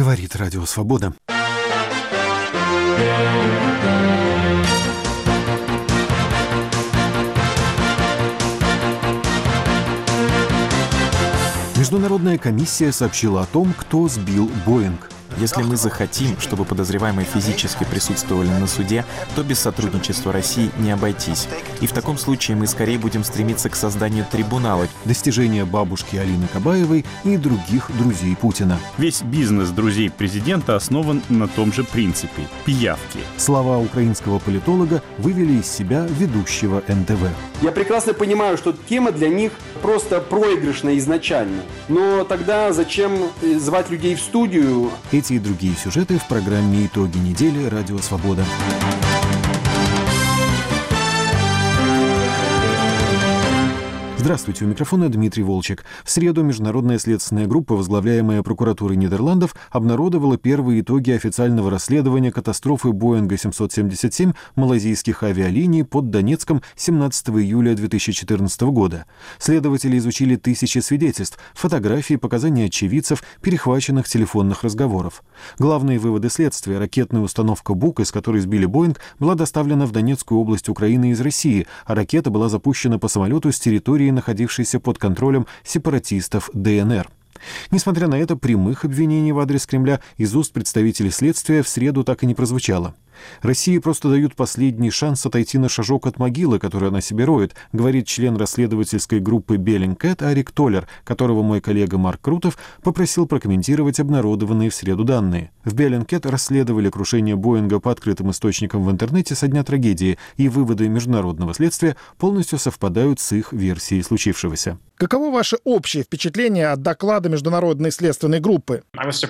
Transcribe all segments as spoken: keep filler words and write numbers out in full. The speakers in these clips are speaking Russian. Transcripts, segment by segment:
Говорит Радио Свобода. Международная комиссия сообщила о том, кто сбил «Боинг». Если мы захотим, чтобы подозреваемые физически присутствовали на суде, то без сотрудничества России не обойтись. И в таком случае мы скорее будем стремиться к созданию трибунала. Достижения бабушки Алины Кабаевой и других друзей Путина. Весь бизнес друзей президента основан на том же принципе – пиявки. Слова украинского политолога вывели из себя ведущего эн тэ вэ. Я прекрасно понимаю, что тема для них просто проигрышная изначально. Но тогда зачем звать людей в студию? Эти и другие сюжеты в программе «Итоги недели» Радио Свобода. Здравствуйте, у микрофона Дмитрий Волчек. В среду международная следственная группа, возглавляемая прокуратурой Нидерландов, обнародовала первые итоги официального расследования катастрофы Боинга семьсот семьдесят семь малайзийских авиалиний под Донецком семнадцатого июля две тысячи четырнадцатого года. Следователи изучили тысячи свидетельств, фотографии, показания очевидцев, перехваченных телефонных разговоров. Главные выводы следствия: ракетная установка «Бук», из которой сбили Боинг, была доставлена в Донецкую область Украины из России, а ракета была запущена по самолету с территории, находившийся под контролем сепаратистов дэ эн эр. Несмотря на это, прямых обвинений в адрес Кремля из уст представителей следствия в среду так и не прозвучало. России просто дают последний шанс отойти на шажок от могилы, которую она себе роет, говорит член расследовательской группы Bellingcat Арик Толлер, которого мой коллега Марк Крутов попросил прокомментировать обнародованные в среду данные. В Bellingcat расследовали крушение Боинга по открытым источникам в интернете со дня трагедии, и выводы международного следствия полностью совпадают с их версией случившегося. Каково ваше общее впечатление от доклада международной следственной группы?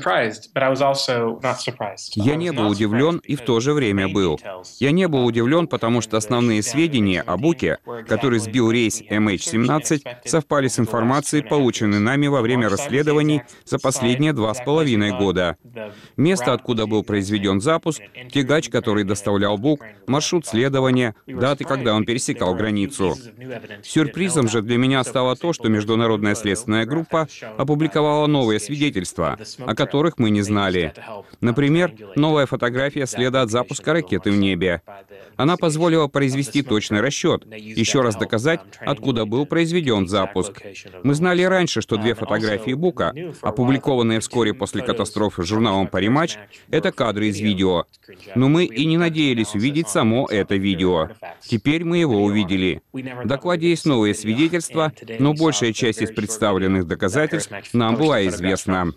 Я не был удивлен и в то же время был. Я не был удивлен, потому что основные сведения о Буке, который сбил рейс эм эйч семнадцать, совпали с информацией, полученной нами во время расследований за последние два с половиной года. Место, откуда был произведен запуск, тягач, который доставлял Бук, маршрут следования, даты, когда он пересекал границу. Сюрпризом же для меня стало то, что международная следственная группа опубликовала новые свидетельства, о которых мы не знали. Например, новая фотография следа от запуска ракеты в небе. Она позволила произвести точный расчет, еще раз доказать, откуда был произведен запуск. Мы знали раньше, что две фотографии Бука, опубликованные вскоре после катастрофы журналом Parimatch, это кадры из видео. Но мы и не надеялись увидеть само это видео. Теперь мы его увидели. В докладе есть новые свидетельства, но большая часть из представленных доказательств нам была известна.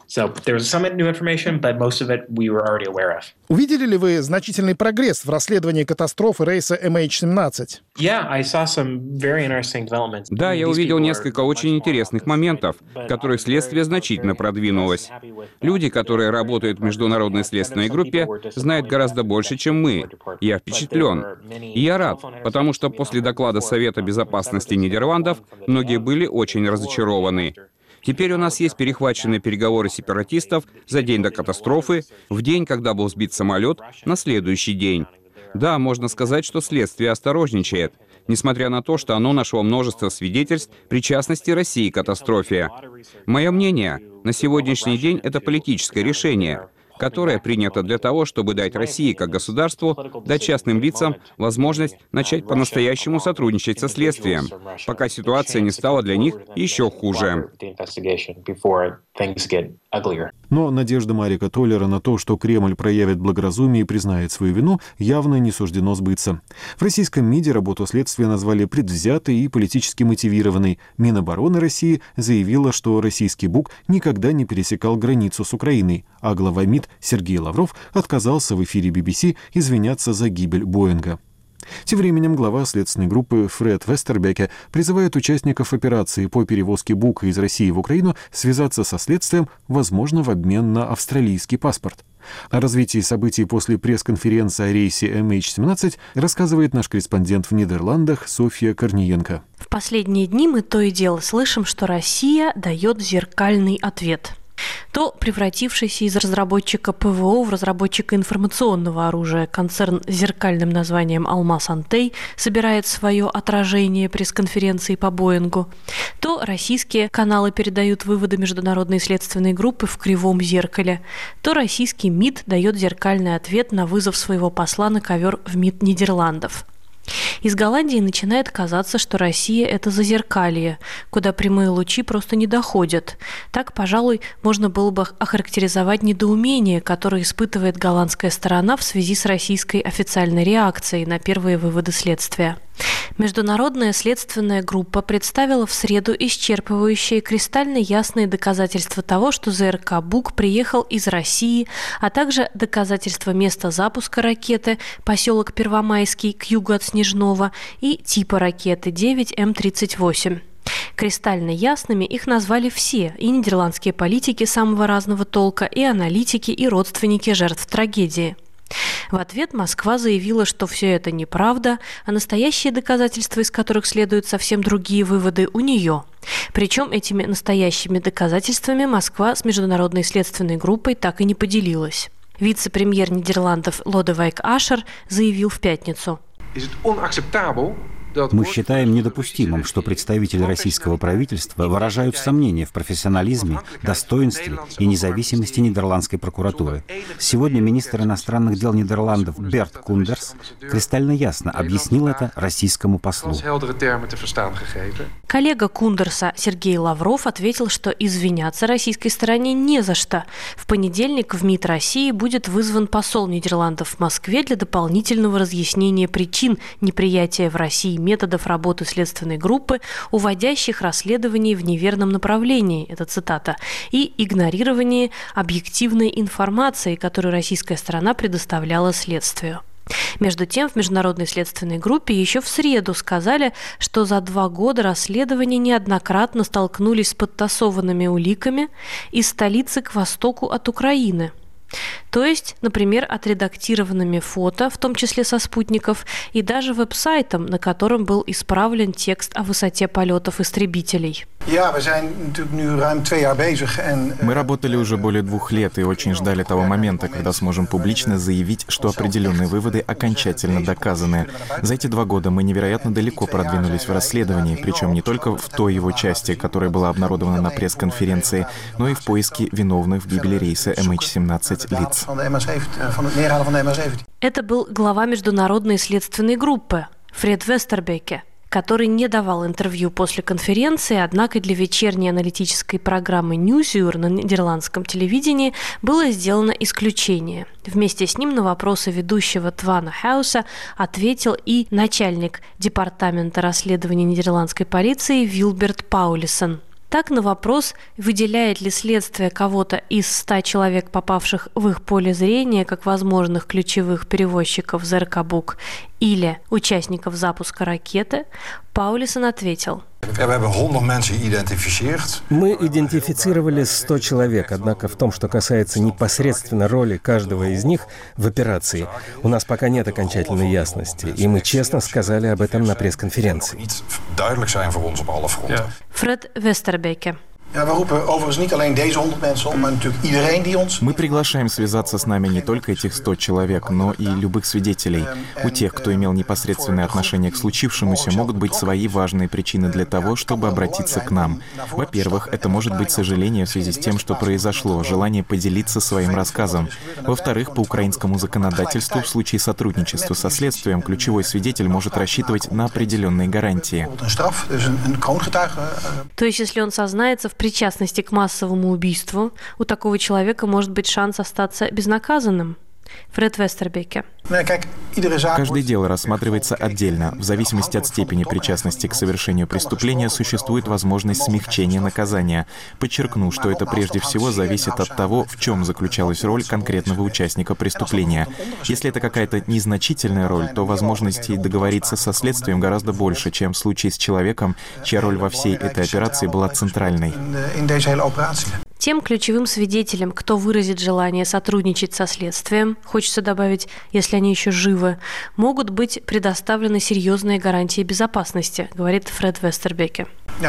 Увидели ли вы значительный прогресс в расследовании катастрофы рейса эм эйч семнадцать? Да, я увидел несколько очень интересных моментов, в которых следствие значительно продвинулось. Люди, которые работают в международной следственной группе, знают гораздо больше, чем мы. Я впечатлен. И я рад, потому что после доклада Совета безопасности Нидерландов многие были очень разочарованы. Теперь у нас есть перехваченные переговоры сепаратистов за день до катастрофы, в день, когда был сбит самолет, на следующий день. Да, можно сказать, что следствие осторожничает, несмотря на то, что оно нашло множество свидетельств причастности России к катастрофе. Мое мнение, на сегодняшний день это политическое решение, которое принято для того, чтобы дать России как государству, дать частным лицам возможность начать по-настоящему сотрудничать со следствием, пока ситуация не стала для них еще хуже. Но надежда Марика Толлера на то, что Кремль проявит благоразумие и признает свою вину, явно не суждено сбыться. В российском МИДе работу следствия назвали предвзятой и политически мотивированной. Минобороны России заявила, что российский Бук никогда не пересекал границу с Украиной, а глава МИД Сергей Лавров отказался в эфире би би си извиняться за гибель Боинга. Тем временем глава следственной группы Фред Вестербеке призывает участников операции по перевозке Бука из России в Украину связаться со следствием, возможно, в обмен на австралийский паспорт. О развитии событий после пресс-конференции о рейсе эм эйч семнадцать рассказывает наш корреспондент в Нидерландах Софья Корниенко. В последние дни мы то и дело слышим, что Россия дает зеркальный ответ. то превратившийся из разработчика ПВО в разработчика информационного оружия концерн с зеркальным названием «Алмаз Антей» собирает свое отражение пресс-конференции по Боингу, то российские каналы передают выводы международной следственной группы в кривом зеркале, то российский МИД дает зеркальный ответ на вызов своего посла на ковер в МИД Нидерландов. Из Голландии начинает казаться, что Россия – это зазеркалье, куда прямые лучи просто не доходят. Так, пожалуй, можно было бы охарактеризовать недоумение, которое испытывает голландская сторона в связи с российской официальной реакцией на первые выводы следствия. Международная следственная группа представила в среду исчерпывающие кристально ясные доказательства того, что ЗРК «Бук» приехал из России, а также доказательства места запуска ракеты, поселок Первомайский к югу от Снежного, и типа ракеты девять Эм тридцать восемь. Кристально ясными их назвали все, и нидерландские политики самого разного толка, и аналитики, и родственники жертв трагедии. В ответ Москва заявила, что все это неправда, а настоящие доказательства, из которых следуют совсем другие выводы, у нее. Причем этими настоящими доказательствами Москва с международной следственной группой так и не поделилась. Вице-премьер Нидерландов Лодewijk Asscher заявил в пятницу: Мы считаем недопустимым, что представители российского правительства выражают сомнения в профессионализме, достоинстве и независимости нидерландской прокуратуры. Сегодня министр иностранных дел Нидерландов Берт Кундерс кристально ясно объяснил это российскому послу. Коллега Кундерса Сергей Лавров ответил, что извиняться российской стороне не за что. В понедельник в МИД России будет вызван посол Нидерландов в Москве для дополнительного разъяснения причин неприятия в России методов работы следственной группы, уводящих расследование в неверном направлении, это цитата, и игнорирование объективной информации, которую российская сторона предоставляла следствию. Между тем, в международной следственной группе еще в среду сказали, что за два года расследования неоднократно столкнулись с подтасованными уликами из столицы к востоку от Украины. То есть, например, отредактированными фото, в том числе со спутников, и даже веб-сайтом, на котором был исправлен текст о высоте полетов истребителей. Мы работали уже более двух лет и очень ждали того момента, когда сможем публично заявить, что определенные выводы окончательно доказаны. За эти два года мы невероятно далеко продвинулись в расследовании, причем не только в той его части, которая была обнародована на пресс-конференции, но и в поиске виновных в гибели рейса Эм Эйч семнадцать лиц. Это был глава международной следственной группы Фред Вестербеке, который не давал интервью после конференции, однако для вечерней аналитической программы Nieuwsuur на нидерландском телевидении было сделано исключение. Вместе с ним на вопросы ведущего Твана Хауса ответил и начальник департамента расследования нидерландской полиции Вилберт Паулисон. Так, на вопрос, выделяет ли следствие кого-то из ста человек, попавших в их поле зрения, как возможных ключевых перевозчиков ЗРК «Бук» или участников запуска ракеты, Паулисон ответил: Мы идентифицировали сто человек, однако в том, что касается непосредственно роли каждого из них в операции, у нас пока нет окончательной ясности, и мы честно сказали об этом на пресс-конференции. Фред Вестербеке. Мы приглашаем связаться с нами не только этих сто человек, но и любых свидетелей. У тех, кто имел непосредственное отношение к случившемуся, могут быть свои важные причины для того, чтобы обратиться к нам. Во-первых, это может быть сожаление в связи с тем, что произошло, желание поделиться своим рассказом. Во-вторых, по украинскому законодательству, в случае сотрудничества со следствием, ключевой свидетель может рассчитывать на определенные гарантии. То есть, если он сознается в причастности к массовому убийству, у такого человека может быть шанс остаться безнаказанным? Фред Вестербеке. Каждое дело рассматривается отдельно. В зависимости от степени причастности к совершению преступления существует возможность смягчения наказания. Подчеркну, что это прежде всего зависит от того, в чем заключалась роль конкретного участника преступления. Если это какая-то незначительная роль, то возможностей договориться со следствием гораздо больше, чем в случае с человеком, чья роль во всей этой операции была центральной. Тем ключевым свидетелям, кто выразит желание сотрудничать со следствием, хочется добавить, если они еще живы, могут быть предоставлены серьезные гарантии безопасности, говорит Фред Вестербеке.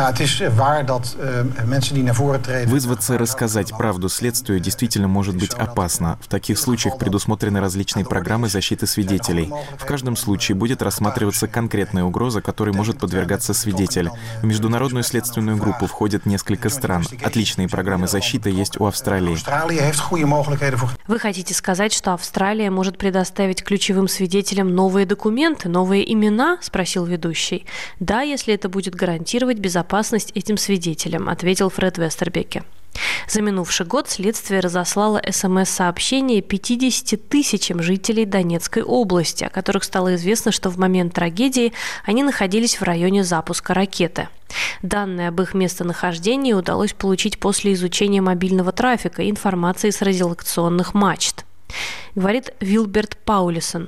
Вызваться рассказать правду следствию действительно может быть опасно. В таких случаях предусмотрены различные программы защиты свидетелей. В каждом случае будет рассматриваться конкретная угроза, которой может подвергаться свидетель. В международную следственную группу входят несколько стран. Отличные программы защиты есть у Австралии. Вы хотите сказать, что Австралия может предоставить ключевым свидетелям новые документы, новые имена? Спросил ведущий. Да, если это будет гарантировать безопасность безопасность этим свидетелям, ответил Фред Вестербеке. За минувший год следствие разослало эс эм эс-сообщения пятидесяти тысячам жителей Донецкой области, о которых стало известно, что в момент трагедии они находились в районе запуска ракеты. Данные об их местонахождении удалось получить после изучения мобильного трафика и информации с радиолокационных мачт. Говорит Вилберт Паулисон.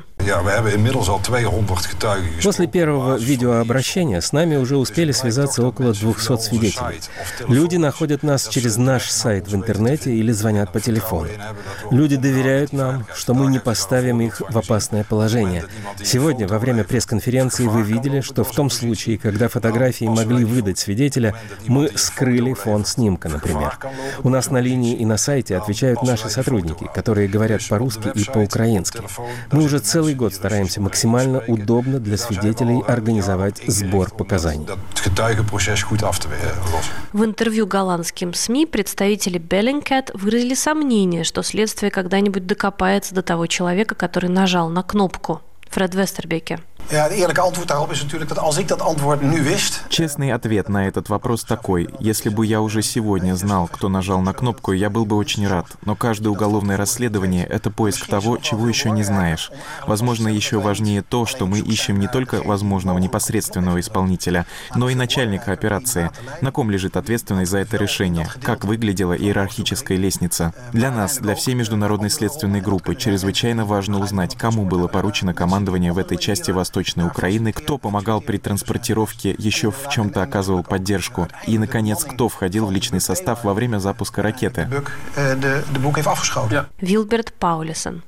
После первого видеообращения с нами уже успели связаться около двухсот свидетелей. Люди находят нас через наш сайт в интернете или звонят по телефону. Люди доверяют нам, что мы не поставим их в опасное положение. Сегодня во время пресс-конференции вы видели, что в том случае, когда фотографии могли выдать свидетеля, мы скрыли фон снимка, например. У нас на линии и на сайте отвечают наши сотрудники, которые говорят по-русски и по-украински. Мы уже целый год стараемся максимально удобно для свидетелей организовать сбор показаний. В интервью голландским СМИ представители Bellingcat выразили сомнение, что следствие когда-нибудь докопается до того человека, который нажал на кнопку. Фред Вестербеке. Честный ответ на этот вопрос такой. Если бы я уже сегодня знал, кто нажал на кнопку, я был бы очень рад. Но каждое уголовное расследование — это поиск того, чего еще не знаешь. Возможно, еще важнее то, что мы ищем не только возможного непосредственного исполнителя, но и начальника операции. На ком лежит ответственность за это решение? Как выглядела иерархическая лестница? Для нас, для всей международной следственной группы, чрезвычайно важно узнать, кому было поручено командование в этой части Восточной Украины, кто помогал при транспортировке, еще в чем-то оказывал поддержку, и, наконец, кто входил в личный состав во время запуска ракеты. Вилберт Паулисон.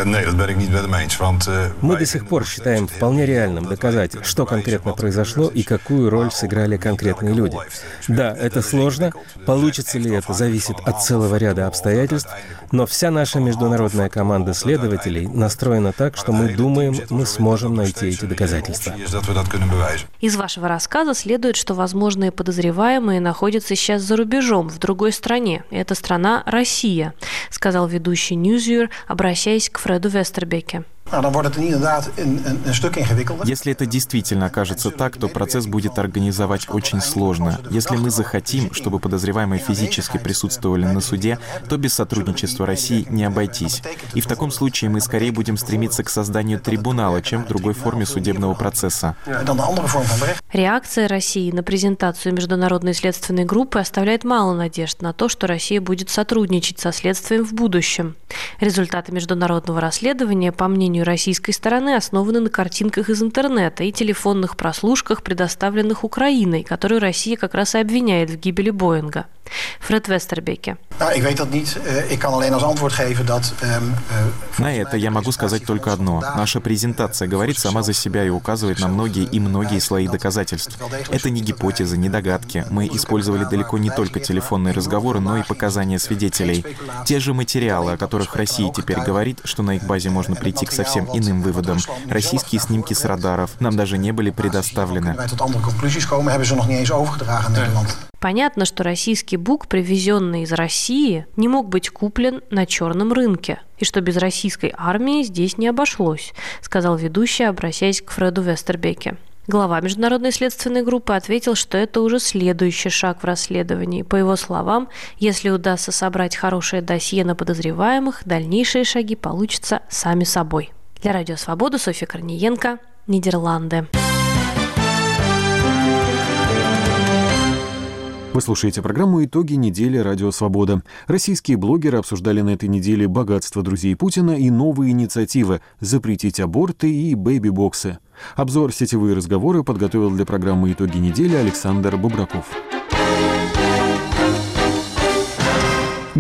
Мы до сих пор считаем вполне реальным доказать, что конкретно произошло и какую роль сыграли конкретные люди. Да, это сложно, получится ли это, зависит от целого ряда обстоятельств, но вся наша международная команда следователей настроена так, что мы думаем, мы сможем найти эти доказательства. Из вашего рассказа следует, что возможные подозреваемые находятся сейчас за рубежом, в другой стране. Это страна Россия, сказал ведущий Newsyear, обращаясь к Фреду Вестербеке. Если это действительно окажется так, то процесс будет организовать очень сложно. Если мы захотим, чтобы подозреваемые физически присутствовали на суде, то без сотрудничества России не обойтись. И в таком случае мы скорее будем стремиться к созданию трибунала, чем к другой форме судебного процесса. Реакция России на презентацию международной следственной группы оставляет мало надежд на то, что Россия будет сотрудничать со следствием в будущем. Результаты международного расследования, по мнению российской стороны, основаны на картинках из интернета и телефонных прослушках, предоставленных Украиной, которую Россия как раз и обвиняет в гибели Боинга. Фред Вестербеке. На это я могу сказать только одно. Наша презентация говорит сама за себя и указывает на многие и многие слои доказательств. Это не гипотезы, не догадки. Мы использовали далеко не только телефонные разговоры, но и показания свидетелей. Те же материалы, о которых Россия теперь говорит, что на их базе можно прийти к совсем иным выводам. Российские снимки с радаров нам даже не были предоставлены. Понятно, что российский бук, привезенный из России, не мог быть куплен на черном рынке, и что без российской армии здесь не обошлось, сказал ведущий, обращаясь к Фреду Вестербеке. Глава международной следственной группы ответил, что это уже следующий шаг в расследовании. По его словам, если удастся собрать хорошее досье на подозреваемых, дальнейшие шаги получатся сами собой. Для Радио Свобода Софья Корниенко, Нидерланды. Вы слушаете программу «Итоги недели. Радио Свобода». Российские блогеры обсуждали на этой неделе богатство друзей Путина и новые инициативы «Запретить аборты» и «Бэйби-боксы». Обзор «Сетевые разговоры» подготовил для программы «Итоги недели» Александр Бубраков.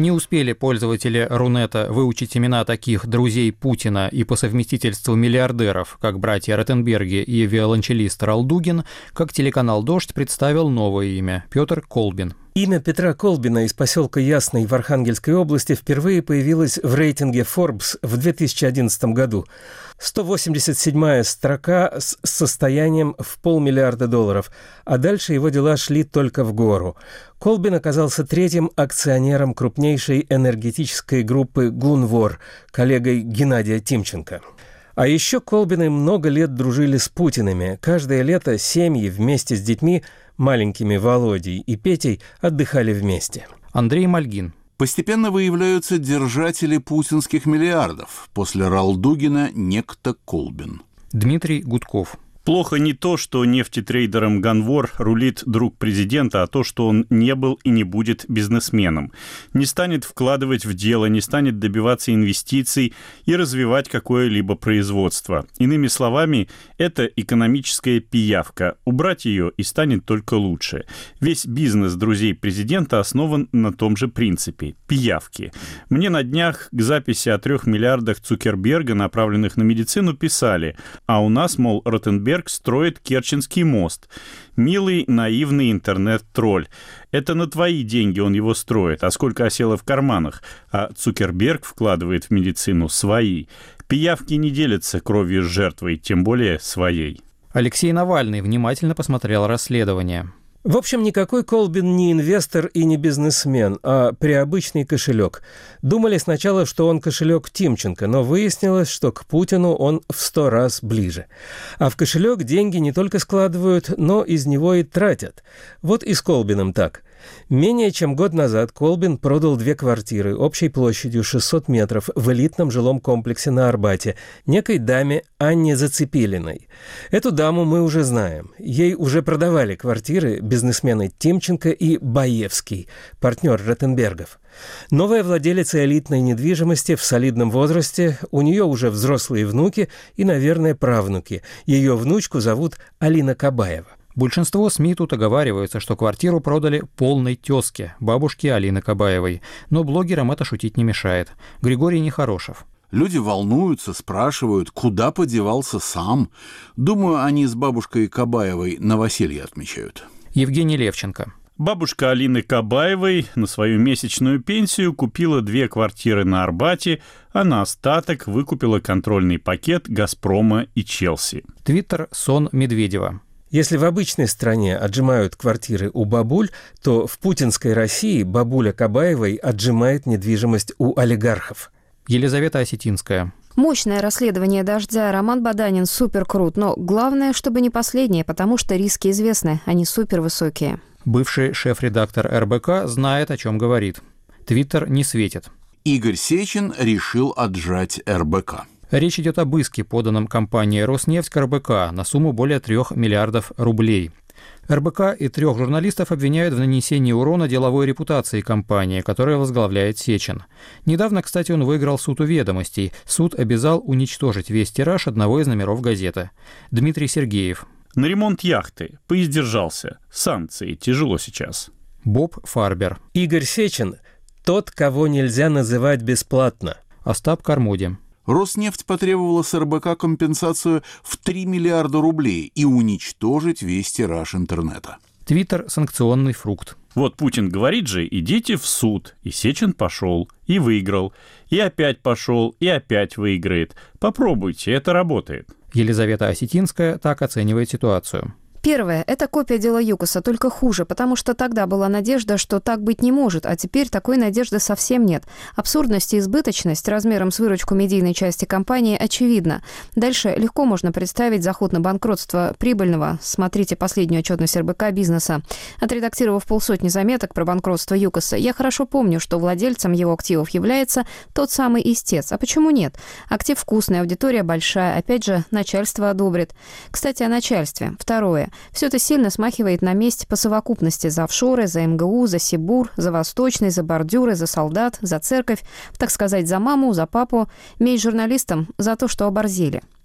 Не успели пользователи Рунета выучить имена таких друзей Путина и по совместительству миллиардеров, как братья Ротенберги и виолончелист Ралдугин, как телеканал «Дождь» представил новое имя – Петр Колбин. Имя Петра Колбина из поселка Ясный в Архангельской области впервые появилось в рейтинге Forbes в две тысячи одиннадцатом году. сто восемьдесят седьмая строка с состоянием в полмиллиарда долларов, а дальше его дела шли только в гору. Колбин оказался третьим акционером крупнейшей энергетической группы «Гунвор», коллегой Геннадия Тимченко. А еще Колбины много лет дружили с Путиными. Каждое лето семьи вместе с детьми, маленькими Володей и Петей, отдыхали вместе. Андрей Мальгин. Постепенно выявляются держатели путинских миллиардов. После Ралдугина некто Колбин. Дмитрий Гудков. Плохо не то, что нефтетрейдером Ганвор рулит друг президента, а то, что он не был и не будет бизнесменом. Не станет вкладывать в дело, не станет добиваться инвестиций и развивать какое-либо производство. Иными словами, это экономическая пиявка. Убрать ее и станет только лучше. Весь бизнес друзей президента основан на том же принципе – пиявки. Мне на днях к записи о трех миллиардах Цукерберга, направленных на медицину, писали, а у нас, мол, Ротенберг строит Керченский мост. Милый, наивный интернет-тролль. Это на твои деньги он его строит, а сколько осело в карманах. А Цукерберг вкладывает в медицину свои. Пиявки не делятся кровью с жертвой, тем более своей. Алексей Навальный внимательно посмотрел расследование. В общем, никакой Колбин не инвестор и не бизнесмен, а приобычный кошелек. Думали сначала, что он кошелек Тимченко, но выяснилось, что к Путину он в сто раз ближе. А в кошелек деньги не только складывают, но из него и тратят. Вот и с Колбиным так. Менее чем год назад Колбин продал две квартиры общей площадью шестьсот метров в элитном жилом комплексе на Арбате некой даме Анне Зацепилиной. Эту даму мы уже знаем. Ей уже продавали квартиры бизнесмены Тимченко и Баевский, партнер Ротенбергов. Новая владелица элитной недвижимости в солидном возрасте, у нее уже взрослые внуки и, наверное, правнуки. Ее внучку зовут Алина Кабаева. Большинство СМИ тут оговариваются, что квартиру продали полной тезке, бабушке Алины Кабаевой. Но блогерам это шутить не мешает. Григорий Нехорошев. Люди волнуются, спрашивают, куда подевался сам. Думаю, они с бабушкой Кабаевой новоселье отмечают. Евгений Левченко. Бабушка Алины Кабаевой на свою месячную пенсию купила две квартиры на Арбате, а на остаток выкупила контрольный пакет «Газпрома» и «Челси». Твиттер Сон Медведева. Если в обычной стране отжимают квартиры у бабуль, то в путинской России бабуля Кабаевой отжимает недвижимость у олигархов. Елизавета Осетинская. Мощное расследование «Дождя». Роман Баданин супер крут, но главное, чтобы не последнее, потому что риски известны, они супер высокие. Бывший шеф-редактор эр бэ ка знает, о чем говорит. Твиттер не светит. Игорь Сечин решил отжать эр бэ ка. Речь идет об иске, поданном компанией «Роснефть» к эр бэ ка на сумму более трех миллиардов рублей. эр бэ ка и трех журналистов обвиняют в нанесении урона деловой репутации компании, которая возглавляет Сечин. Недавно, кстати, он выиграл суд у «Ведомостей». Суд обязал уничтожить весь тираж одного из номеров газеты. Дмитрий Сергеев. На ремонт яхты. Поиздержался. Санкции. Тяжело сейчас. Боб Фарбер. Игорь Сечин – тот, кого нельзя называть бесплатно. Остап Кармуди. Роснефть потребовала с эр бэ ка компенсацию в три миллиарда рублей и уничтожить весь тираж интернета. Твиттер «Санкционный фрукт». Вот Путин говорит же, идите в суд. И Сечин пошел, и выиграл. И опять пошел, и опять выиграет. Попробуйте, это работает. Елизавета Осетинская так оценивает ситуацию. Первое – это копия дела ЮКОСа, только хуже, потому что тогда была надежда, что так быть не может, а теперь такой надежды совсем нет. Абсурдность и избыточность размером с выручку медийной части компании очевидна. Дальше легко можно представить заход на банкротство прибыльного, смотрите последнюю отчетность эр бэ ка, бизнеса. Отредактировав полсотни заметок про банкротство ЮКОСа, я хорошо помню, что владельцем его активов является тот самый истец. А почему нет? Актив вкусный, аудитория большая, опять же, начальство одобрит. Кстати, о начальстве. Второе. Все это сильно смахивает на месть по совокупности за офшоры, за эм гэ у, за Сибур, за Восточный, за бордюры, за солдат, за церковь, так сказать, за маму, за папу, месть журналистам за то, что оборзели.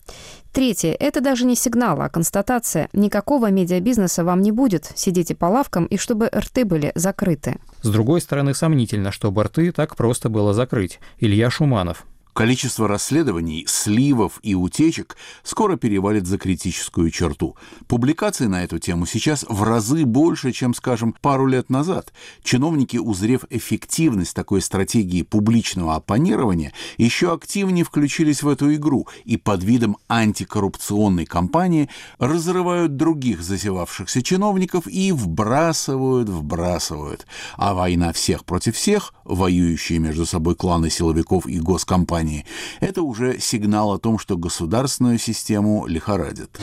Третье. Это даже не сигнал, а констатация. Никакого медиабизнеса вам не будет. Сидите по лавкам, и чтобы рты были закрыты. С другой стороны, сомнительно, чтобы рты так просто было закрыть. Илья Шуманов. Количество расследований, сливов и утечек скоро перевалит за критическую черту. Публикаций на эту тему сейчас в разы больше, чем, скажем, пару лет назад. Чиновники, узрев эффективность такой стратегии публичного оппонирования, еще активнее включились в эту игру и под видом антикоррупционной кампании разрывают других засевавшихся чиновников и вбрасывают, вбрасывают. А война всех против всех, воюющие между собой кланы силовиков и госкомпаний, это уже сигнал о том, что государственную систему лихорадит.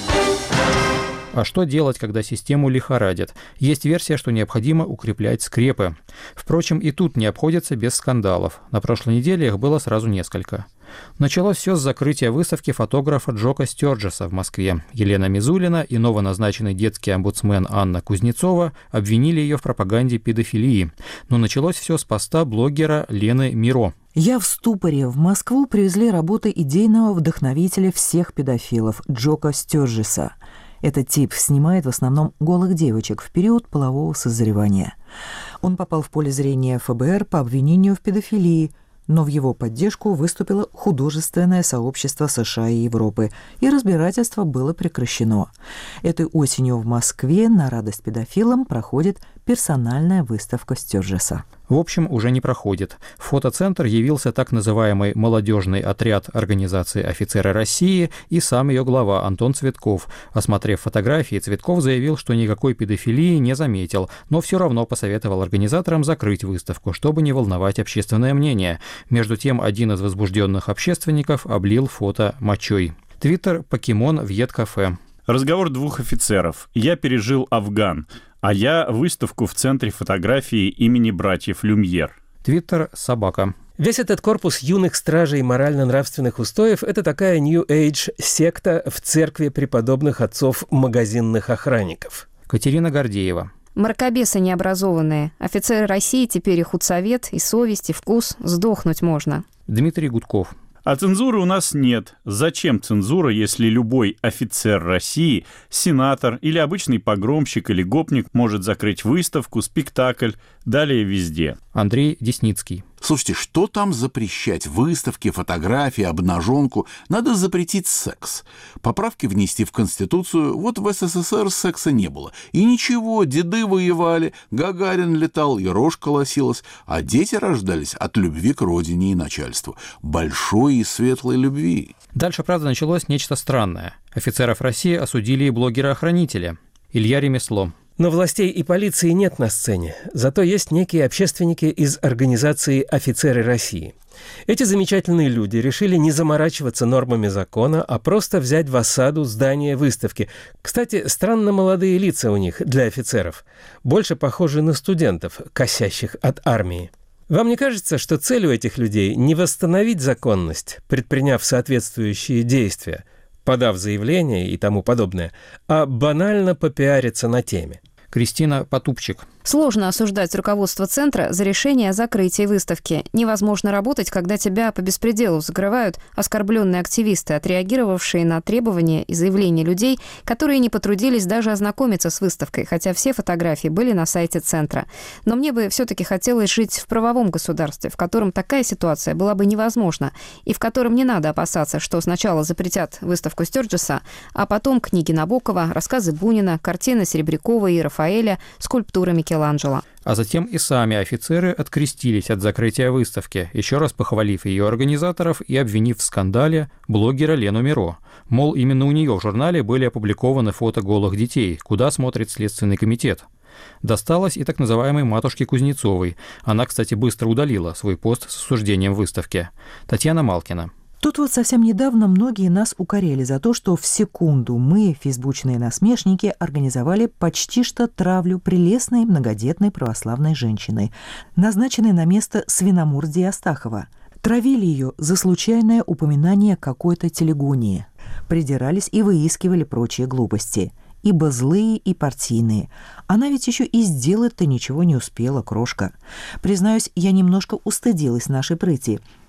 А что делать, когда систему лихорадит? Есть версия, что необходимо укреплять скрепы. Впрочем, и тут не обходится без скандалов. На прошлой неделе их было сразу несколько. Началось все с закрытия выставки фотографа Джока Стёрджеса в Москве. Елена Мизулина и новоназначенный детский омбудсмен Анна Кузнецова обвинили ее в пропаганде педофилии. Но началось все с поста блогера Лены Миро. «Я в ступоре. В Москву привезли работы идейного вдохновителя всех педофилов Джока Стёрджеса. Этот тип снимает в основном голых девочек в период полового созревания. Он попал в поле зрения эф бэ эр по обвинению в педофилии, но в его поддержку выступило художественное сообщество США и Европы, и разбирательство было прекращено. Этой осенью в Москве на радость педофилам проходит персональная выставка Стёрджеса. В общем, уже не проходит. В фотоцентр явился так называемый молодежный отряд организации «Офицеры России» и сам ее глава Антон Цветков. Осмотрев фотографии, Цветков заявил, что никакой педофилии не заметил, но все равно посоветовал организаторам закрыть выставку, чтобы не волновать общественное мнение. Между тем, один из возбужденных общественников облил фото мочой. Твиттер «Покемон Вьет-кафе». Разговор двух офицеров. «Я пережил Афган», а я выставку в Центре фотографии имени братьев Люмьер. Твиттер «Собака». Весь этот корпус юных стражей морально-нравственных устоев – это такая New Age секта в церкви преподобных отцов магазинных охранников. Катерина Гордеева. Мракобесы необразованные. Офицеры России теперь и худсовет, и совесть, и вкус. Сдохнуть можно. Дмитрий Гудков. А цензуры у нас нет. Зачем цензура, если любой офицер России, сенатор или обычный погромщик или гопник может закрыть выставку, спектакль, далее везде? Андрей Десницкий. Слушайте, что там запрещать? Выставки, фотографии, обнаженку. Надо запретить секс. Поправки внести в Конституцию. Вот в эс эс эс эр секса не было. И ничего, деды воевали, Гагарин летал, и рожь колосилась, а дети рождались от любви к родине и начальству. Большой и светлой любви. Дальше, правда, началось нечто странное. Офицеров России осудили и блогера-охранителя. Илья Ремесло. Но властей и полиции нет на сцене. Зато есть некие общественники из организации «Офицеры России». Эти замечательные люди решили не заморачиваться нормами закона, а просто взять в осаду здание выставки. Кстати, странно молодые лица у них для офицеров. Больше похожи на студентов, косящих от армии. Вам не кажется, что цель у этих людей не восстановить законность, предприняв соответствующие действия, подав заявление и тому подобное, а банально попиариться на теме? Кристина Потупчик. Сложно осуждать руководство центра за решение о закрытии выставки. Невозможно работать, когда тебя по беспределу закрывают оскорбленные активисты, отреагировавшие на требования и заявления людей, которые не потрудились даже ознакомиться с выставкой, хотя все фотографии были на сайте центра. Но мне бы все-таки хотелось жить в правовом государстве, в котором такая ситуация была бы невозможна, и в котором не надо опасаться, что сначала запретят выставку Стёрджеса, а потом книги Набокова, рассказы Бунина, картины Серебрякова и Рафаэля, скульптуры Микеланджело. А затем и сами офицеры открестились от закрытия выставки, еще раз похвалив ее организаторов и обвинив в скандале блогера Лену Миро. Мол, именно у нее в журнале были опубликованы фото голых детей, куда смотрит Следственный комитет. Досталось и так называемой матушке Кузнецовой. Она, кстати, быстро удалила свой пост с осуждением выставки. Татьяна Малкина. Тут вот совсем недавно многие нас укорили за то, что в секунду мы, фейсбучные насмешники, организовали почти что травлю прелестной многодетной православной женщины, назначенной на место Свиномурдии Астахова. Травили ее за случайное упоминание какой-то телегонии. Придирались и выискивали прочие глупости. Ибо злые и партийные. Она ведь еще и сделать-то ничего не успела, крошка. Признаюсь, я немножко устыдилась нашей прыти.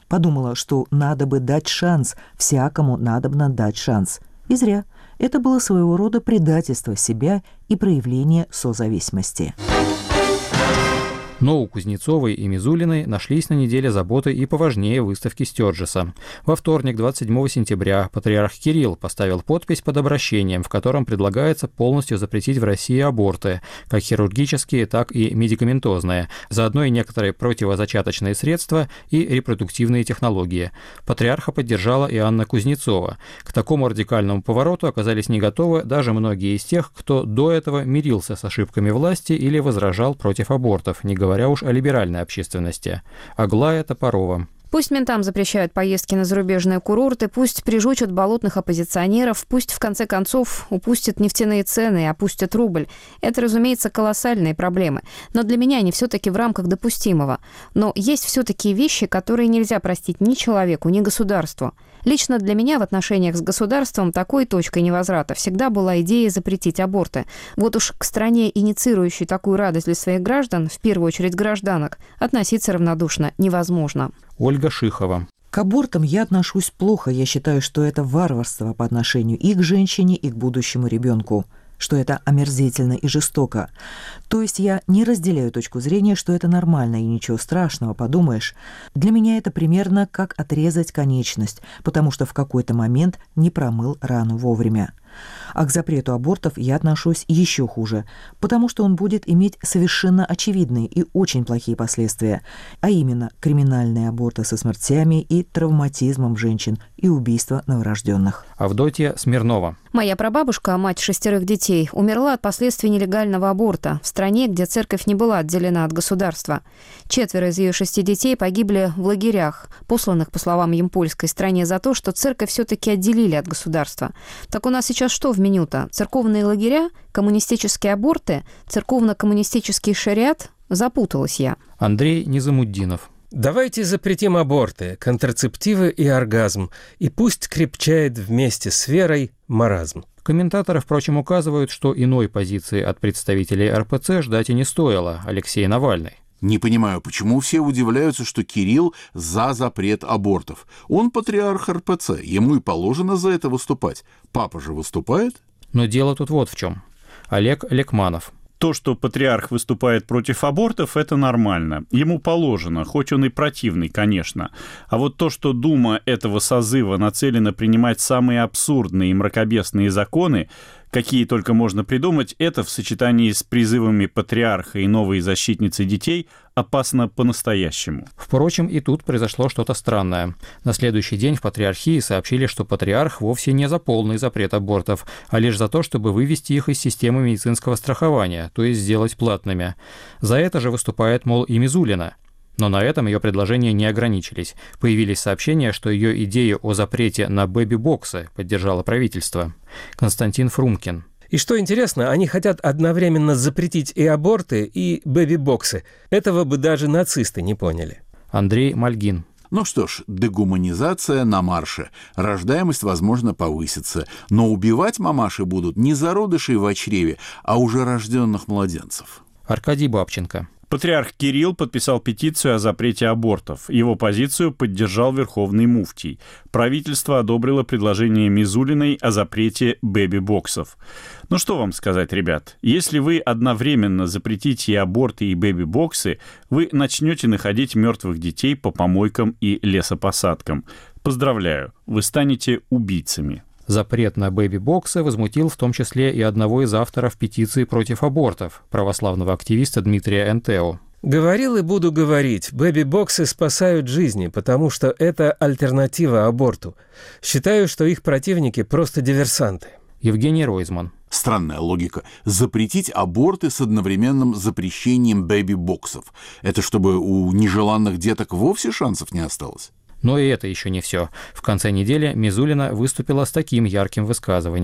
Подумала, что надо бы дать шанс, всякому надобно дать шанс. И зря. Это было своего рода предательство себя и проявление созависимости. Но у Кузнецовой и Мизулиной нашлись на неделе заботы и поважнее выставки Стёрджеса. Во вторник, двадцать седьмого сентября, патриарх Кирилл поставил подпись под обращением, в котором предлагается полностью запретить в России аборты, как хирургические, так и медикаментозные, заодно и некоторые противозачаточные средства и репродуктивные технологии. Патриарха поддержала и Анна Кузнецова. К такому радикальному повороту оказались не готовы даже многие из тех, кто до этого мирился с ошибками власти или возражал против абортов, не говоря уж о либеральной общественности. Аглая Топорова. Пусть ментам запрещают поездки на зарубежные курорты, пусть прижучат болотных оппозиционеров, пусть в конце концов упустят нефтяные цены и опустят рубль. Это, разумеется, колоссальные проблемы. Но для меня они все-таки в рамках допустимого. Но есть все-таки вещи, которые нельзя простить ни человеку, ни государству. Лично для меня в отношениях с государством такой точкой невозврата всегда была идея запретить аборты. Вот уж к стране, инициирующей такую радость для своих граждан, в первую очередь гражданок, относиться равнодушно невозможно. Ольга Шихова. К абортам я отношусь плохо. Я считаю, что это варварство по отношению и к женщине, и к будущему ребенку, что это омерзительно и жестоко. То есть я не разделяю точку зрения, что это нормально и ничего страшного, подумаешь. Для меня это примерно как отрезать конечность, потому что в какой-то момент не промыл рану вовремя. А к запрету абортов я отношусь еще хуже, потому что он будет иметь совершенно очевидные и очень плохие последствия, а именно криминальные аборты со смертями и травматизмом женщин и убийство новорожденных. Авдотья Смирнова. Моя прабабушка, мать шестерых детей, умерла от последствий нелегального аборта в стране, где церковь не была отделена от государства. Четверо из ее шести детей погибли в лагерях, посланных, по словам Ямпольской, стране за то, что церковь все-таки отделили от государства. Так у нас сейчас что в меню-то? Церковные лагеря, коммунистические аборты, церковно-коммунистический шариат? Запуталась я. Андрей Низамуддинов. Давайте запретим аборты, контрацептивы и оргазм, и пусть крепчает вместе с верой маразм. Комментаторы, впрочем, указывают, что иной позиции от представителей эр пэ цэ ждать и не стоило. Алексей Навальный. Не понимаю, почему все удивляются, что Кирилл за запрет абортов. Он патриарх эр пэ цэ, ему и положено за это выступать. Папа же выступает? Но дело тут вот в чем. Олег Лекманов. То, что патриарх выступает против абортов, это нормально. Ему положено, хоть он и противный, конечно. А вот то, что Дума этого созыва нацелена принимать самые абсурдные и мракобесные законы, какие только можно придумать, это в сочетании с призывами патриарха и новой защитницы детей опасно по-настоящему. Впрочем, и тут произошло что-то странное. На следующий день в патриархии сообщили, что патриарх вовсе не за полный запрет абортов, а лишь за то, чтобы вывести их из системы медицинского страхования, то есть сделать платными. За это же выступает, мол, и Мизулина. Но на этом ее предложения не ограничились. Появились сообщения, что ее идею о запрете на бэби-боксы поддержало правительство. Константин Фрумкин. И что интересно, они хотят одновременно запретить и аборты, и бэби-боксы. Этого бы даже нацисты не поняли. Андрей Мальгин. Ну что ж, дегуманизация на марше. Рождаемость, возможно, повысится. Но убивать мамаши будут не зародышей в чреве, а уже рожденных младенцев. Аркадий Бабченко. Патриарх Кирилл подписал петицию о запрете абортов. Его позицию поддержал Верховный муфтий. Правительство одобрило предложение Мизулиной о запрете бэби-боксов. Ну что вам сказать, ребят? Если вы одновременно запретите и аборты, и бэби-боксы, вы начнете находить мертвых детей по помойкам и лесопосадкам. Поздравляю, вы станете убийцами. Запрет на бэби-боксы возмутил в том числе и одного из авторов петиции против абортов, православного активиста Дмитрия Энтео. Говорил и буду говорить, бэби-боксы спасают жизни, потому что это альтернатива аборту. Считаю, что их противники просто диверсанты. Евгений Ройзман. Странная логика. Запретить аборты с одновременным запрещением бэби-боксов. Это чтобы у нежеланных деток вовсе шансов не осталось? Но и это еще не все. В конце недели Мизулина выступила с таким ярким высказыванием.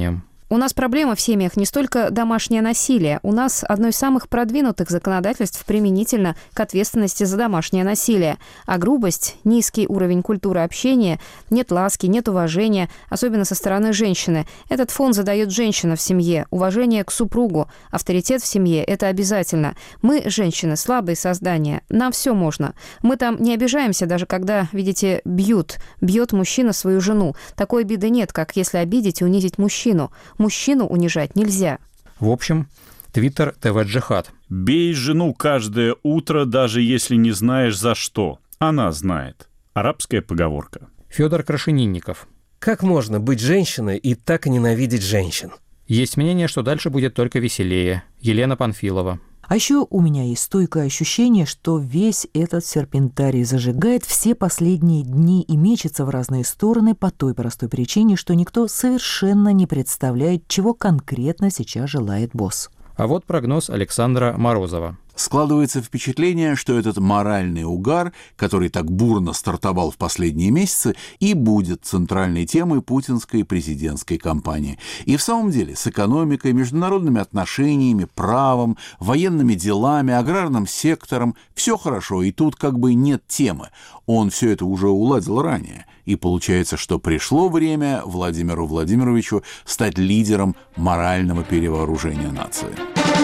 У нас проблема в семьях не столько домашнее насилие. У нас одно из самых продвинутых законодательств применительно к ответственности за домашнее насилие. А грубость, низкий уровень культуры общения, нет ласки, нет уважения, особенно со стороны женщины. Этот фон задает женщина в семье. Уважение к супругу, авторитет в семье – это обязательно. Мы, женщины, слабые создания. Нам все можно. Мы там не обижаемся, даже когда, видите, бьют. Бьет мужчина свою жену. Такой обиды нет, как если обидеть и унизить мужчину. Мужчину унижать нельзя. В общем, Твиттер ТВ Джихад. Бей жену каждое утро, даже если не знаешь за что. Она знает. Арабская поговорка. Федор Крашенинников. Как можно быть женщиной и так ненавидеть женщин? Есть мнение, что дальше будет только веселее. Елена Панфилова. А еще у меня есть стойкое ощущение, что весь этот серпентарий зажигает все последние дни и мечется в разные стороны по той простой причине, что никто совершенно не представляет, чего конкретно сейчас желает босс. А вот прогноз Александра Морозова. Складывается впечатление, что этот моральный угар, который так бурно стартовал в последние месяцы, и будет центральной темой путинской президентской кампании. И в самом деле с экономикой, международными отношениями, правом, военными делами, аграрным сектором все хорошо, и тут как бы нет темы. Он все это уже уладил ранее. И получается, что пришло время Владимиру Владимировичу стать лидером морального перевооружения нации.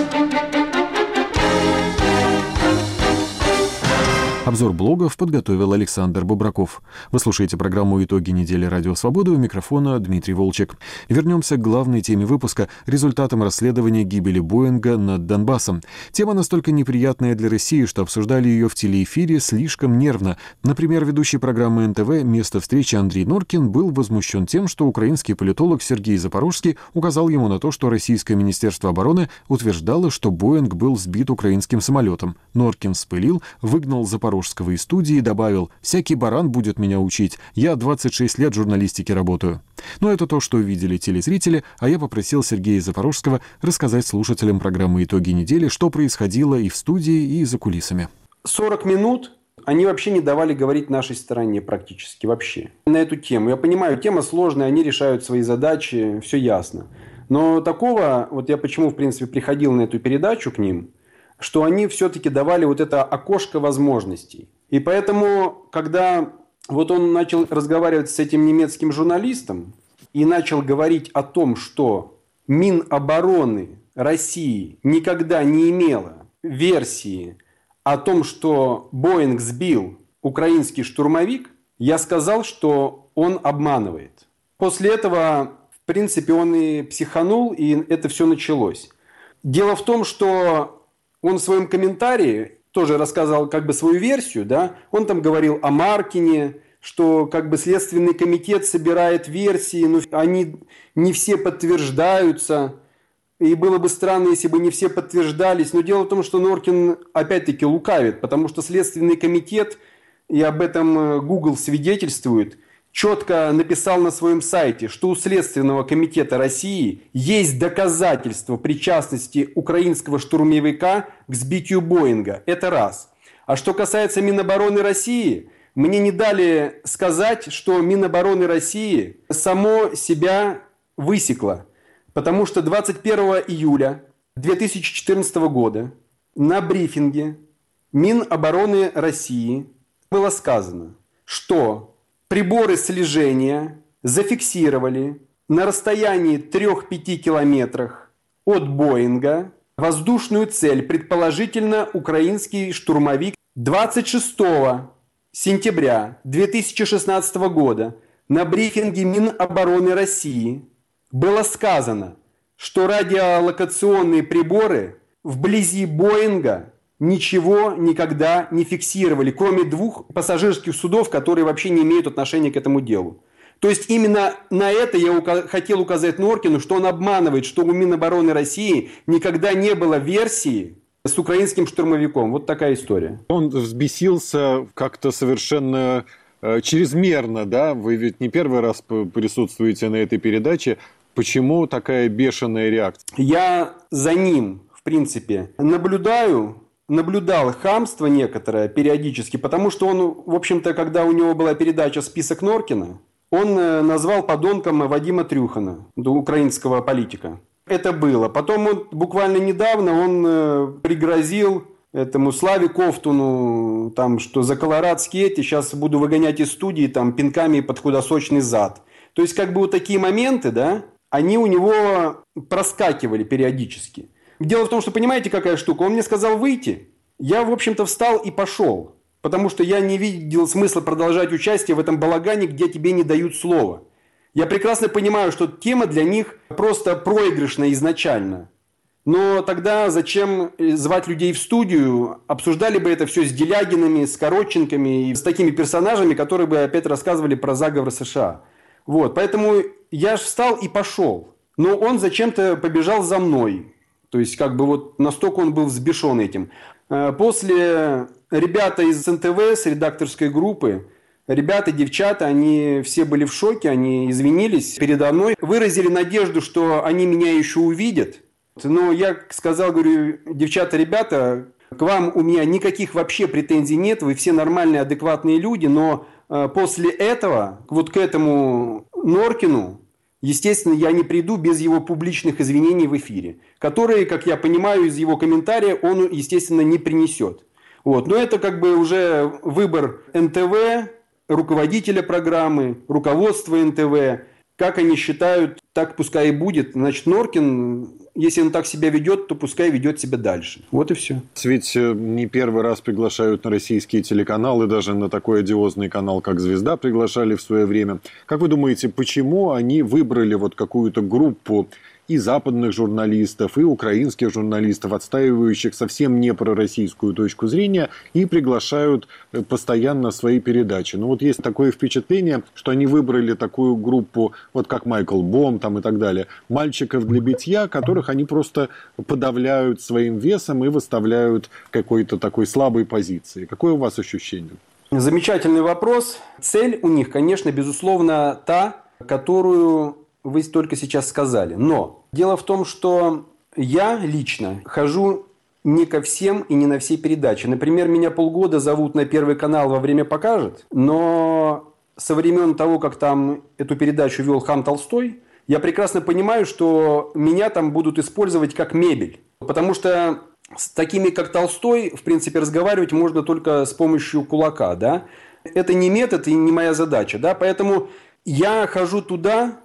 Обзор блогов подготовил Александр Бубраков. Вы слушаете программу «Итоги недели Радио Свобода», у микрофона Дмитрий Волчек. Вернемся к главной теме выпуска – результатам расследования гибели Боинга над Донбассом. Тема настолько неприятная для России, что обсуждали ее в телеэфире слишком нервно. Например, ведущий программы эн тэ вэ «Место встречи» Андрей Норкин был возмущен тем, что украинский политолог Сергей Запорожский указал ему на то, что российское министерство обороны утверждало, что Боинг был сбит украинским самолетом. Норкин вспылил, выгнал Запорожского из студии и добавил: «Всякий баран будет меня учить. Я двадцать шесть лет в журналистике работаю». Но это то, что видели телезрители, а я попросил Сергея Запорожского рассказать слушателям программы «Итоги недели», что происходило и в студии, и за кулисами. сорок минут они вообще не давали говорить нашей стороне практически вообще на эту тему. Я понимаю, тема сложная, они решают свои задачи, все ясно. Но такого, вот я почему, в принципе, приходил на эту передачу к ним, что они все-таки давали вот это окошко возможностей. И поэтому, когда вот он начал разговаривать с этим немецким журналистом и начал говорить о том, что Минобороны России никогда не имела версии о том, что Боинг сбил украинский штурмовик, я сказал, что он обманывает. После этого, в принципе, он и психанул, и это все началось. Дело в том, что он в своем комментарии тоже рассказал как бы свою версию, да? Он там говорил о Маркине, что как бы Следственный комитет собирает версии, но они не все подтверждаются. И было бы странно, если бы не все подтверждались. Но дело в том, что Норкин опять-таки лукавит, потому что Следственный комитет, и об этом Google свидетельствует, четко написал на своем сайте, что у Следственного комитета России есть доказательства причастности украинского штурмовика к сбитию Боинга. Это раз. А что касается Минобороны России, мне не дали сказать, что Минобороны России само себя высекло. Потому что двадцать первого июля две тысячи четырнадцатого года на брифинге Минобороны России было сказано, что приборы слежения зафиксировали на расстоянии трех-пяти километрах от Боинга воздушную цель, предположительно украинский штурмовик. Двадцать шестого сентября две тысячи шестнадцатого года на брифинге Минобороны России было сказано, что радиолокационные приборы вблизи Боинга ничего никогда не фиксировали, кроме двух пассажирских судов, которые вообще не имеют отношения к этому делу. То есть именно на это я ука- хотел указать Норкину, что он обманывает, что у Минобороны России никогда не было версии с украинским штурмовиком. Вот такая история. Он взбесился как-то совершенно э, чрезмерно, да? Вы ведь не первый раз присутствуете на этой передаче. Почему такая бешеная реакция? Я за ним, в принципе, наблюдаю... наблюдал хамство некоторое периодически, потому что он, в общем-то, когда у него была передача «Список Норкина», он назвал подонком Вадима Трюхана, украинского политика. Это было. Потом он, буквально недавно он пригрозил этому Славе Ковтуну, там, что за колорадские эти сейчас буду выгонять из студии там, пинками под худосочный зад. То есть, как бы вот такие моменты, да, они у него проскакивали периодически. Дело в том, что, понимаете, какая штука? Он мне сказал выйти. Я, в общем-то, встал и пошел. Потому что я не видел смысла продолжать участие в этом балагане, где тебе не дают слова. Я прекрасно понимаю, что тема для них просто проигрышная изначально. Но тогда зачем звать людей в студию? Обсуждали бы это все с Делягинами, с Коротченками и с такими персонажами, которые бы опять рассказывали про заговоры США. Вот. Поэтому я же встал и пошел. Но он зачем-то побежал за мной. То есть, как бы вот настолько он был взбешен этим. После ребята из эн тэ вэ, с редакторской группы, ребята, девчата, они все были в шоке, они извинились передо мной, выразили надежду, что они меня еще увидят. Но я сказал, говорю, девчата, ребята, к вам у меня никаких вообще претензий нет, вы все нормальные, адекватные люди, но после этого, вот к этому Норкину, естественно, я не приду без его публичных извинений в эфире, которые, как я понимаю, из его комментария он, естественно, не принесет. Вот. Но это как бы уже выбор эн тэ вэ, руководителя программы, руководства эн тэ вэ. Как они считают, так пускай и будет. Значит, Норкин, если он так себя ведет, то пускай ведет себя дальше. Вот и все. Ведь не первый раз приглашают на российские телеканалы, даже на такой одиозный канал, как «Звезда», приглашали в свое время. Как вы думаете, почему они выбрали вот какую-то группу и западных журналистов, и украинских журналистов, отстаивающих совсем не пророссийскую точку зрения, и приглашают постоянно свои передачи? Ну вот есть такое впечатление, что они выбрали такую группу, вот как Майкл Бом там и так далее, мальчиков для битья, которых они просто подавляют своим весом и выставляют какой-то такой слабой позиции. Какое у вас ощущение? Замечательный вопрос. Цель у них, конечно, безусловно, та, которую вы только сейчас сказали. Но дело в том, что я лично хожу не ко всем и не на все передачи. Например, меня полгода зовут на Первый канал во время «Покажет», но со времен того, как там эту передачу вел Хан Толстой, я прекрасно понимаю, что меня там будут использовать как мебель. Потому что с такими, как Толстой, в принципе, разговаривать можно только с помощью кулака. Да? Это не метод и не моя задача. Да? Поэтому я хожу туда,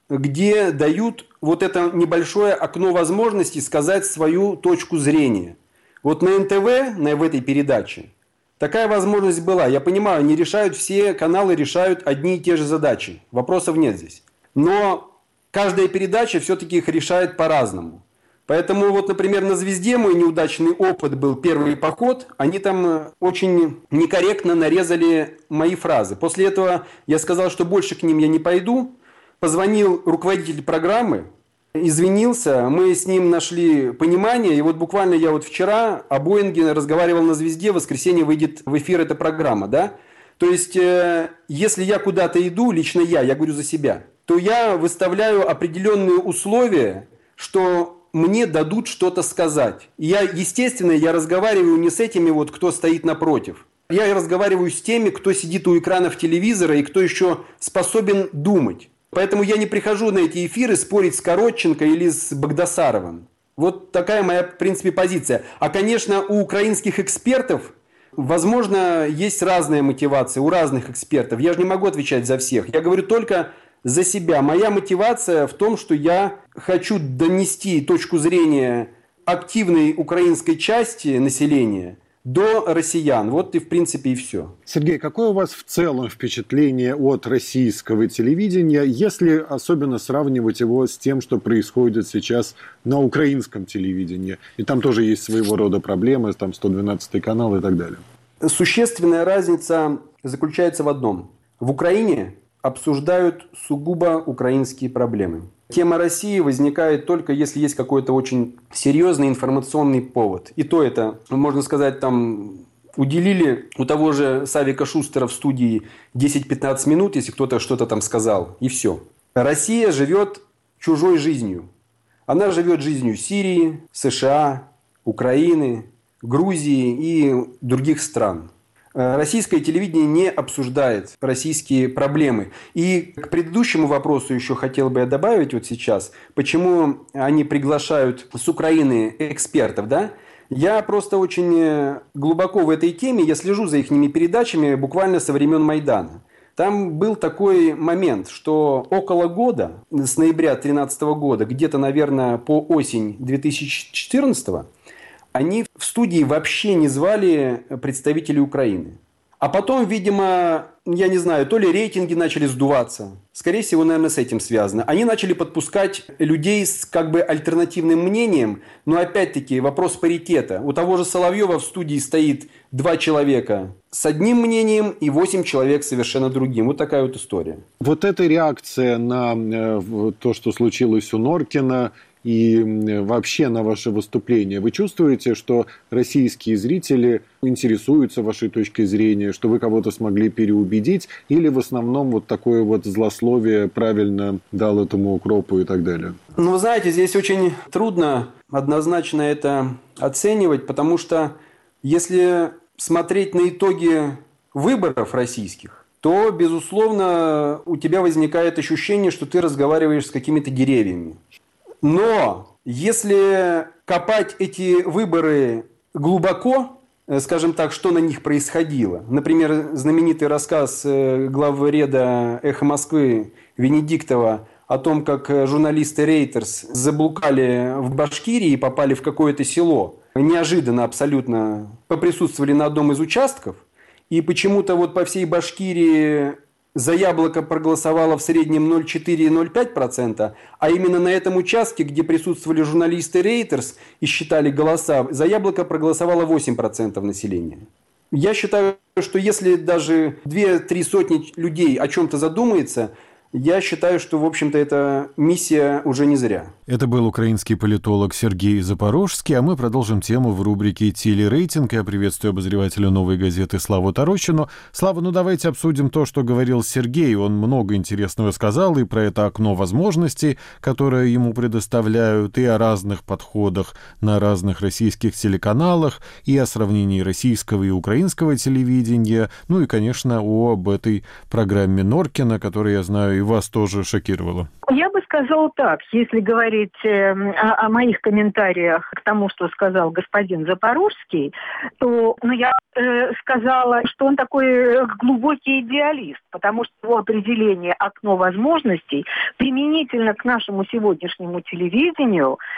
где дают вот это небольшое окно возможности сказать свою точку зрения. Вот на эн тэ вэ, на, в этой передаче, такая возможность была. Я понимаю, они решают, все каналы решают одни и те же задачи. Вопросов нет здесь. Но каждая передача все-таки их решает по-разному. Поэтому вот, например, на «Звезде» мой неудачный опыт был «Первый поход». Они там очень некорректно нарезали мои фразы. После этого я сказал, что больше к ним я не пойду. Позвонил руководитель программы, извинился, мы с ним нашли понимание, и вот буквально я вот вчера о Боинге разговаривал на «Звезде», в воскресенье выйдет в эфир эта программа, да? То есть, э, если я куда-то иду, лично я, я говорю за себя, то я выставляю определенные условия, что мне дадут что-то сказать. И я, естественно, я разговариваю не с этими вот, кто стоит напротив. Я разговариваю с теми, кто сидит у экранов телевизора и кто еще способен думать. Поэтому я не прихожу на эти эфиры спорить с Коротченко или с Багдасаровым. Вот такая моя, в принципе, позиция. А, конечно, у украинских экспертов, возможно, есть разная мотивация, у разных экспертов. Я же не могу отвечать за всех. Я говорю только за себя. Моя мотивация в том, что я хочу донести точку зрения активной украинской части населения до россиян. Вот и, в принципе, и все. Сергей, какое у вас в целом впечатление от российского телевидения, если особенно сравнивать его с тем, что происходит сейчас на украинском телевидении? И там тоже есть своего рода проблемы, там сто двенадцатый канал и так далее. Существенная разница заключается в одном. В Украине обсуждают сугубо украинские проблемы. Тема России возникает только если есть какой-то очень серьезный информационный повод. И то это, можно сказать, там уделили у того же Савика Шустера в студии десять-пятнадцать минут, если кто-то что-то там сказал, и все. Россия живет чужой жизнью. Она живет жизнью Сирии, США, Украины, Грузии и других стран. Российское телевидение не обсуждает российские проблемы. И к предыдущему вопросу еще хотел бы я добавить вот сейчас, почему они приглашают с Украины экспертов, да? Я просто очень глубоко в этой теме, я слежу за их передачами буквально со времен Майдана. Там был такой момент, что около года, с ноября две тысячи тринадцатого года, где-то, наверное, по осень две тысячи четырнадцатого, они в студии вообще не звали представителей Украины. А потом, видимо, я не знаю, то ли рейтинги начали сдуваться. Скорее всего, наверное, с этим связано. Они начали подпускать людей с как бы альтернативным мнением. Но опять-таки вопрос паритета. У того же Соловьева в студии стоит два человека с одним мнением и восемь человек совершенно другим. Вот такая вот история. Вот эта реакция на то, что случилось у Норкина, и вообще на ваше выступление. Вы чувствуете, что российские зрители интересуются вашей точкой зрения, что вы кого-то смогли переубедить, или в основном вот такое вот злословие правильно дал этому укропу и так далее? Ну, вы знаете, здесь очень трудно однозначно это оценивать, потому что если смотреть на итоги выборов российских, то, безусловно, у тебя возникает ощущение, что ты разговариваешь с какими-то деревьями. Но если копать эти выборы глубоко, скажем так, что на них происходило, например, знаменитый рассказ главреда «Эхо Москвы» Венедиктова о том, как журналисты Reuters заблукали в Башкирии и попали в какое-то село, неожиданно абсолютно поприсутствовали на одном из участков, и почему-то вот по всей Башкирии за Яблоко проголосовало в среднем ноль целых четыре десятых - ноль целых пять десятых процента, а именно на этом участке, где присутствовали журналисты Reuters и считали голоса, за Яблоко проголосовало восемь процентов населения. Я считаю, что если даже две-три сотни людей о чем-то задумается, я считаю, что, в общем-то, эта миссия уже не зря. Это был украинский политолог Сергей Запорожский, а мы продолжим тему в рубрике «Телерейтинг». Я приветствую обозревателя «Новой газеты» Славу Тарощину. Слава, ну давайте обсудим то, что говорил Сергей. Он много интересного сказал и про это окно возможностей, которое ему предоставляют, и о разных подходах на разных российских телеканалах, и о сравнении российского и украинского телевидения, ну и, конечно, об этой программе Норкина, которая, я знаю, и вас тоже шокировала. Я бы сказала так, если говорить э, о, о моих комментариях к тому, что сказал господин Запорожский, то ну, я э, сказала, что он такой глубокий идеалист, потому что его определение «окно возможностей» применительно к нашему сегодняшнему телевидению —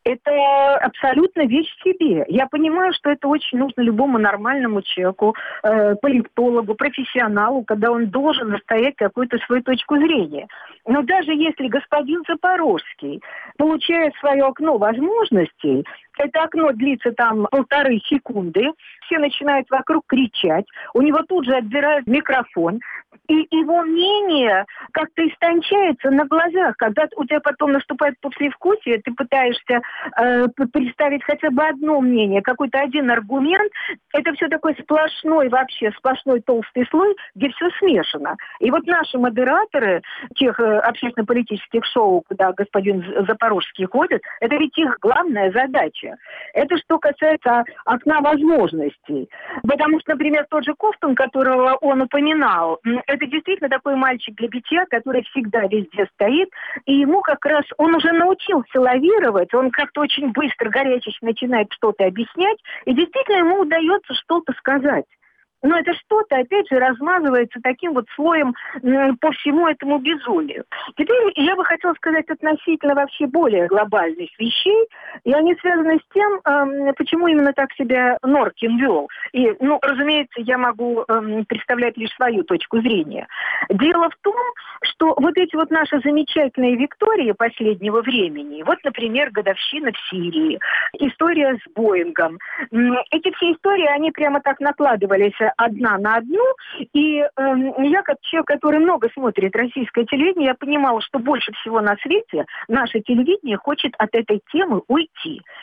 это абсолютно вещь в себе. Я понимаю, что это очень нужно любому нормальному человеку, э, политологу, профессионалу, когда он должен настоять какую-то свою точку зрения. Но даже если господин Запорожский получает свое окно возможностей, это окно длится там полторы секунды, все начинают вокруг кричать, у него тут же отбирают микрофон, и его мнение как-то истончается на глазах. Когда у тебя потом наступает послевкусие, ты пытаешься э, представить хотя бы одно мнение, какой-то один аргумент, это все такой сплошной вообще, сплошной толстый слой, где все смешано. И вот наши модераторы тех э, общественно-политических шоу, куда господин Запорожский ходит, это ведь их главная задача. Это что касается окна возможностей. Потому что, например, тот же Ковтун, которого он упоминал, это действительно такой мальчик для битья, который всегда везде стоит, и ему как раз, он уже научился лавировать, он как-то очень быстро, горячечно начинает что-то объяснять, и действительно ему удается что-то сказать. Но это что-то, опять же, размазывается таким вот слоем м, по всему этому безумию. Теперь я бы хотела сказать относительно вообще более глобальных вещей, и они связаны с тем, эм, почему именно так себя Норкин вел. И, ну, разумеется, я могу эм, представлять лишь свою точку зрения. Дело в том, что вот эти вот наши замечательные виктории последнего времени, вот, например, годовщина в Сирии, история с Боингом, м, эти все истории, они прямо так накладывались одна на одну, и э, я, как человек, который много смотрит российское телевидение, я понимала, что больше всего на свете наше телевидение хочет от этой темы уйти.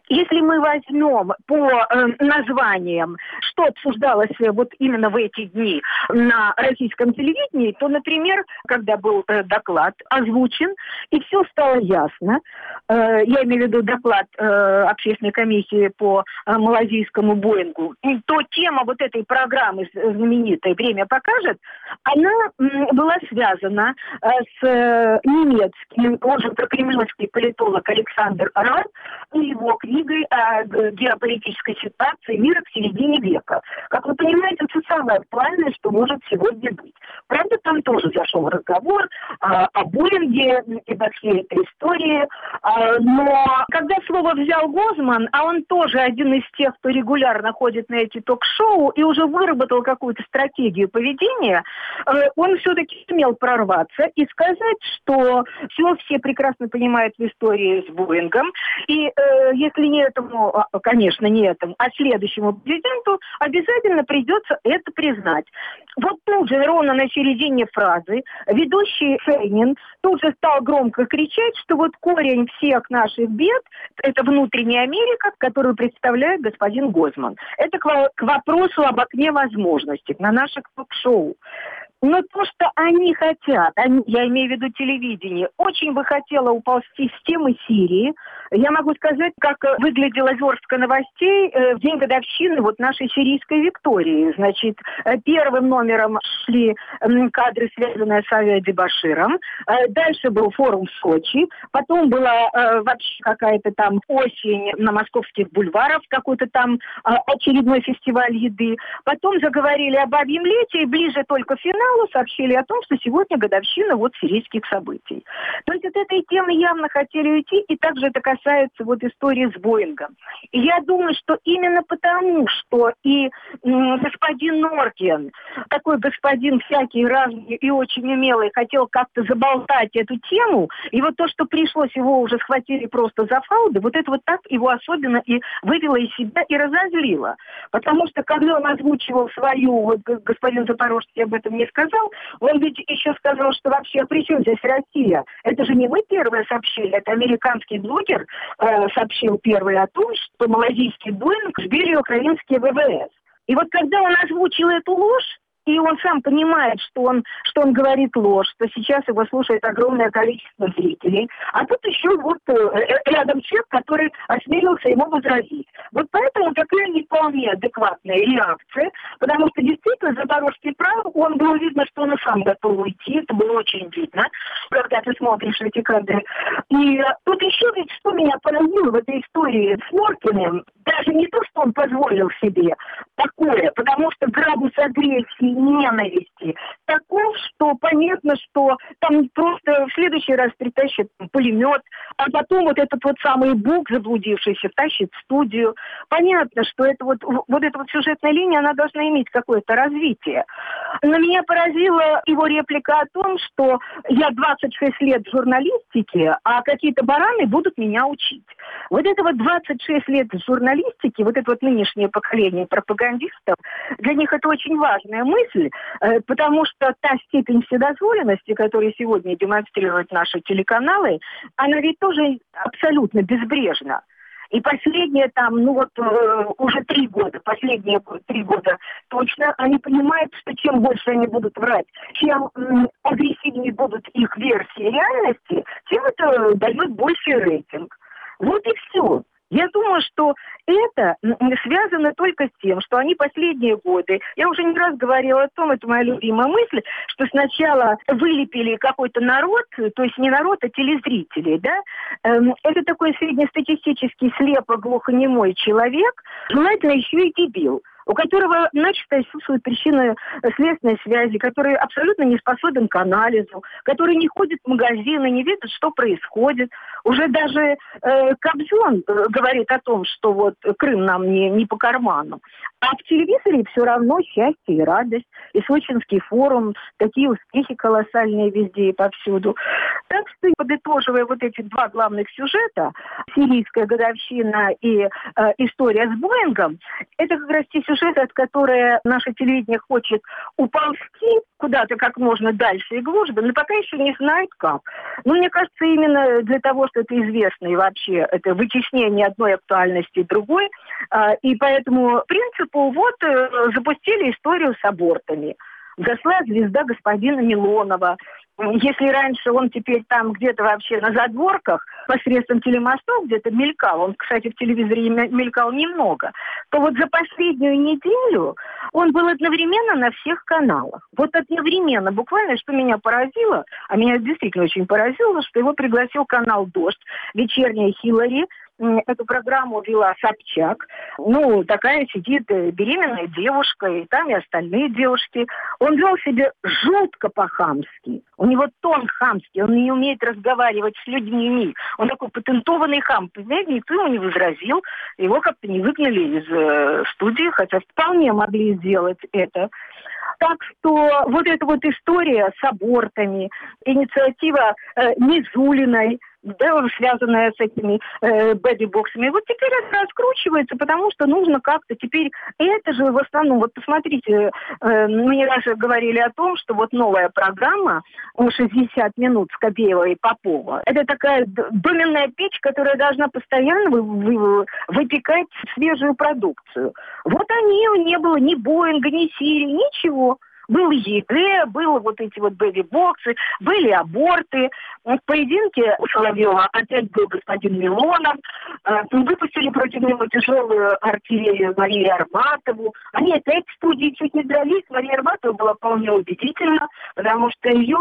Если мы возьмем по э, названиям, что обсуждалось э, вот именно в эти дни на российском телевидении, то, например, когда был э, доклад озвучен, и все стало ясно, э, я имею в виду доклад э, общественной комиссии по э, малазийскому Боингу, то тема вот этой программы знаменитой «Время покажет», она м, была связана э, с э, немецким, он же прокремлевский политолог Александр Рар и его книгой о геополитической ситуации мира к середине века. Как вы понимаете, это самое актуальное, что может сегодня быть. Правда, там тоже зашел разговор а, о Боинге и обо всей этой истории. А, но когда слово взял Гозман, а он тоже один из тех, кто регулярно ходит на эти ток-шоу и уже выработал какую-то стратегию поведения, он все-таки сумел прорваться и сказать, что все все прекрасно понимают в истории с Боингом. И э, если не этому, конечно, не этому, а следующему президенту обязательно придется это признать. Вот тут же, ровно на середине фразы, ведущий Фейнин тут же стал громко кричать, что вот корень всех наших бед – это внутренняя Америка, которую представляет господин Гозман. Это к, к вопросу об окне возможностей на наших ток-шоу. Но то, что они хотят, они, я имею в виду телевидение, очень бы хотела уползти с темы Сирии. Я могу сказать, как выглядела верстка новостей э, в день годовщины вот нашей сирийской Виктории. Значит, э, первым номером шли э, кадры, связанные с авиадебаширом. Э, дальше был форум в Сочи. Потом была э, вообще какая-то там осень на московских бульварах, какой-то там э, очередной фестиваль еды. Потом заговорили об Бабьем лете, и ближе только к финалу сообщили о том, что сегодня годовщина вот сирийских событий. То есть от этой темы явно хотели уйти, и также это касается вот истории с Боингом. И я думаю, что именно потому, что и м, господин Норген, такой господин всякий разный и очень умелый, хотел как-то заболтать эту тему, и вот то, что пришлось, его уже схватили просто за фауды, вот это вот так его особенно и вывело из себя и разозлило. Потому что когда он озвучивал свою, вот господин Запорожский об этом не сказал, он ведь еще сказал, что вообще при чем здесь Россия? Это же не мы первые сообщили, это американский блогер э, сообщил первый о том, что малазийский Боинг сбили украинские ВВС. И вот когда он озвучил эту ложь, и он сам понимает, что он, что он говорит ложь, что сейчас его слушает огромное количество зрителей. А тут еще вот рядом человек, который осмелился ему возразить. Вот поэтому такая не вполне адекватная реакция, потому что действительно Запорожский прав, он было видно, что он и сам готов уйти, это было очень видно, когда ты смотришь эти кадры. И тут еще ведь что меня поразило в этой истории с Норкиным, даже не то, что он позволил себе такое, потому что градус агрессии, ненависти таков, что понятно, что там просто в следующий раз притащат пулемет, а потом вот этот вот самый Бук, заблудившийся, тащит в студию. Понятно, что это вот, вот эта вот сюжетная линия, она должна иметь какое-то развитие. Но меня поразила его реплика о том, что я двадцать шесть лет в журналистике, а какие-то бараны будут меня учить. Вот это вот двадцать шесть лет в журналистике, вот это вот нынешнее поколение пропагандистов, для них это очень важная мысль, потому что та степень вседозволенности, которую сегодня демонстрируют наши телеканалы, она ведь тоже абсолютно безбрежна. И последние там, ну вот э, уже три года, последние три года точно, они понимают, что чем больше они будут врать, чем э, агрессивнее будут их версии реальности, тем это дает больший рейтинг. Вот и все. Я думаю, что это связано только с тем, что они последние годы, я уже не раз говорила о том, это моя любимая мысль, что сначала вылепили какой-то народ, то есть не народ, а телезрители, да, это такой среднестатистический слепо-глухонемой человек, желательно еще и дебил, у которого начисто отсутствуют причины следственной связи, который абсолютно не способен к анализу, который не ходит в магазины, не видит, что происходит. Уже даже э, Кобзон э, говорит о том, что вот Крым нам не, не по карману. А в телевизоре все равно счастье и радость. И Сочинский форум, такие успехи колоссальные везде и повсюду. Так что, подытоживая вот эти два главных сюжета, сирийская годовщина и э, история с Боингом, это как раз те сюжеты, сюжет, от которого наше телевидение хочет уползти куда-то как можно дальше и глубже, но пока еще не знает как. Но мне кажется, именно для того, что это известно и вообще это вытеснение одной актуальности другой, и по этому принципу вот запустили историю с абортами. Взошла звезда господина Милонова. Если раньше он теперь там где-то вообще на задворках, посредством телемостов где-то мелькал, он, кстати, в телевизоре мелькал немного, то вот за последнюю неделю он был одновременно на всех каналах. Вот одновременно, буквально, что меня поразило, а меня действительно очень поразило, что его пригласил канал «Дождь», вечерняя Хиллари. Эту программу вела Собчак. Ну, такая сидит беременная девушка, и там и остальные девушки. Он вел себя жутко по-хамски. У него тон хамский, он не умеет разговаривать с людьми. Он такой патентованный хам. Понимаете, никто ему не возразил. Его как-то не выгнали из э, студии, хотя вполне могли сделать это. Так что вот эта вот история с абортами, инициатива э, Низулиной, да, связанная с этими э, бэби-боксами, вот теперь это раскручивается, потому что нужно как-то теперь... Это же в основном, вот посмотрите, э, мы не раз говорили о том, что вот новая программа шестьдесят минут Скобеева и Попова, это такая доменная печь, которая должна постоянно вы, вы, выпекать свежую продукцию. Вот они, не было ни Боинга, ни Сирии, ничего. Был ЕГЭ, были вот эти вот бэби-боксы, были аборты. В поединке у Соловьева опять был господин Милонов. Выпустили против него тяжелую артиллерию Марию Арбатову. Они опять в студии чуть не дрались. Мария Арбатова была вполне убедительна, потому что ее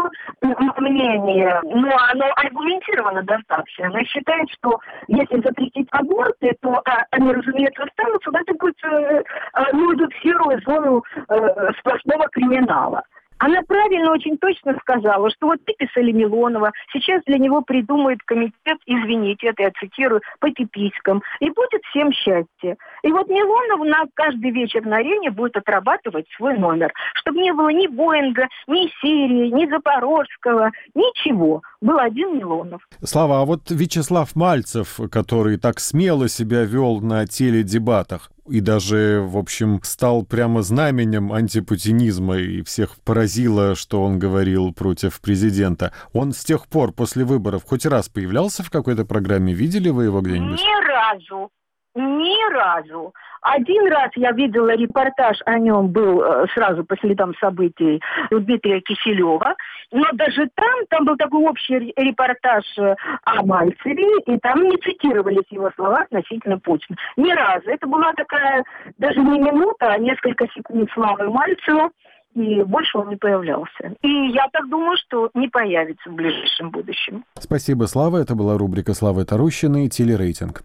мнение, ну, оно аргументировано достаточно. Она считает, что если запретить аборты, то они, разумеется, останутся, но это будет, ну, идут в серую зону сплошного криминала. Она правильно, очень точно сказала, что вот выписали Милонова, сейчас для него придумает комитет, извините, это я цитирую, по пиписькам, и будет всем счастье. И вот Милонов на каждый вечер на арене будет отрабатывать свой номер, чтобы не было ни Боинга, ни Сирии, ни Запорожского, ничего. Был один Милонов. Слава, а вот Вячеслав Мальцев, который так смело себя вел на теледебатах, и даже, в общем, стал прямо знаменем антипутинизма, и всех поразило, что он говорил против президента. Он с тех пор, после выборов, хоть раз появлялся в какой-то программе? Видели вы его где-нибудь? Ни разу. Ни разу. Один раз я видела репортаж о нем, был сразу по следам событий у Дмитрия Киселева, но даже там, там был такой общий репортаж о Мальцеве, и там не цитировались его слова относительно Путина. Ни разу. Это была такая, даже не минута, а несколько секунд славы Мальцеву, и больше он не появлялся. И я так думаю, что не появится в ближайшем будущем. Спасибо, Слава. Это была рубрика Славы Тарущиной «Телерейтинг».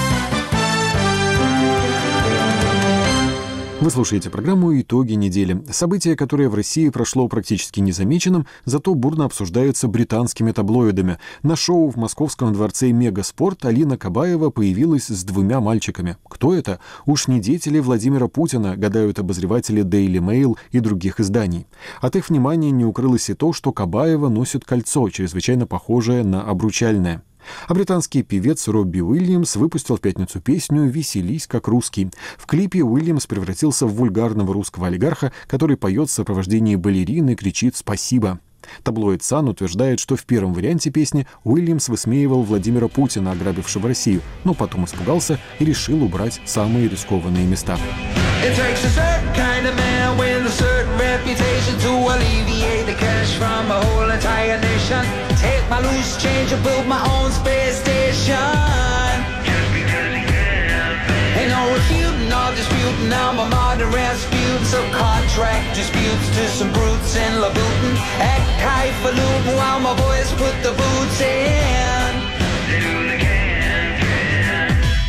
Вы слушаете программу «Итоги недели». Событие, которое в России прошло практически незамеченным, зато бурно обсуждается британскими таблоидами. На шоу в московском дворце «Мегаспорт» Алина Кабаева появилась с двумя мальчиками. Кто это? Уж не дети ли Владимира Путина, гадают обозреватели Daily Mail и других изданий. От их внимания не укрылось и то, что Кабаева носит кольцо, чрезвычайно похожее на обручальное. А британский певец Робби Уильямс выпустил в пятницу песню «Веселись как русский». В клипе Уильямс превратился в вульгарного русского олигарха, который поет в сопровождении балерин и кричит «спасибо». Таблоид «Сан» утверждает, что в первом варианте песни Уильямс высмеивал Владимира Путина, ограбившего Россию, но потом испугался и решил убрать самые рискованные места. It takes a certain kind of man with a certain reputation to alleviate the cash from a whole entire nation. Take my loose change and build my own space station. Just because he can. Ain't no refuting or disputing. I'm a modern Rasputin. So contract disputes to some brutes in Louboutin. Act highfalutin while my boys put the boots in. Do the can.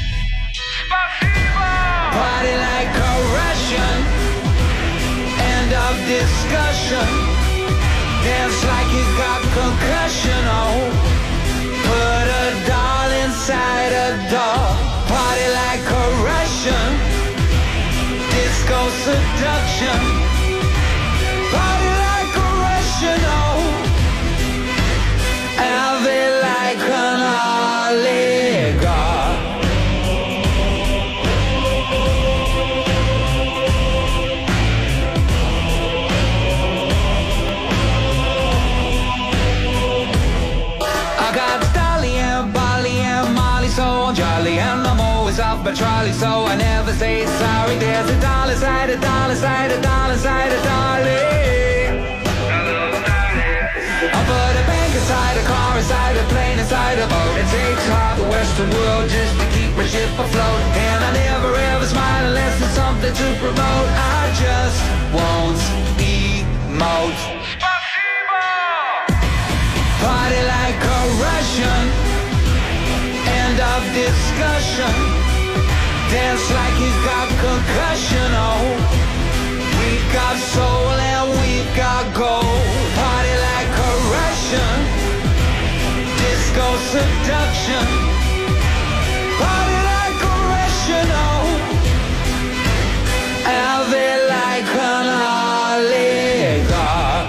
Party like a Russian. End of discussion. Dance like you got concussion. Oh, put a doll inside a doll. Party like a Russian. Disco seduction. Party like a Russian. Oh, I'll be like an oligarch. trolley, so I never say sorry. There's a dollar side, a dollar side, a dollar side, a dolly. I put a bank inside, a car inside, a plane inside, a boat. It takes half the Western world just to keep my ship afloat. And I never ever smile unless there's something to promote. I just won't emote. Party like a Russian. End of discussion. Dance like you got concussion. Oh, we got soul and we got gold. Party like a Russian. Disco seduction. Party like a Russian. Oh, and they like an oligarch.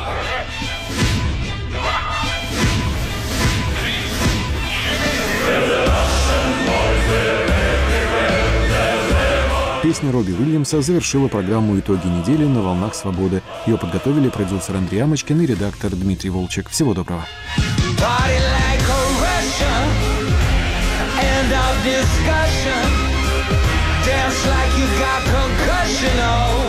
Песня Робби Уильямса завершила программу «Итоги недели» на «Волнах свободы». Ее подготовили продюсер Андрей Амочкин и редактор Дмитрий Волчек. Всего доброго. Party like a Russian. End of discussion. Dance like you got concussion. Oh.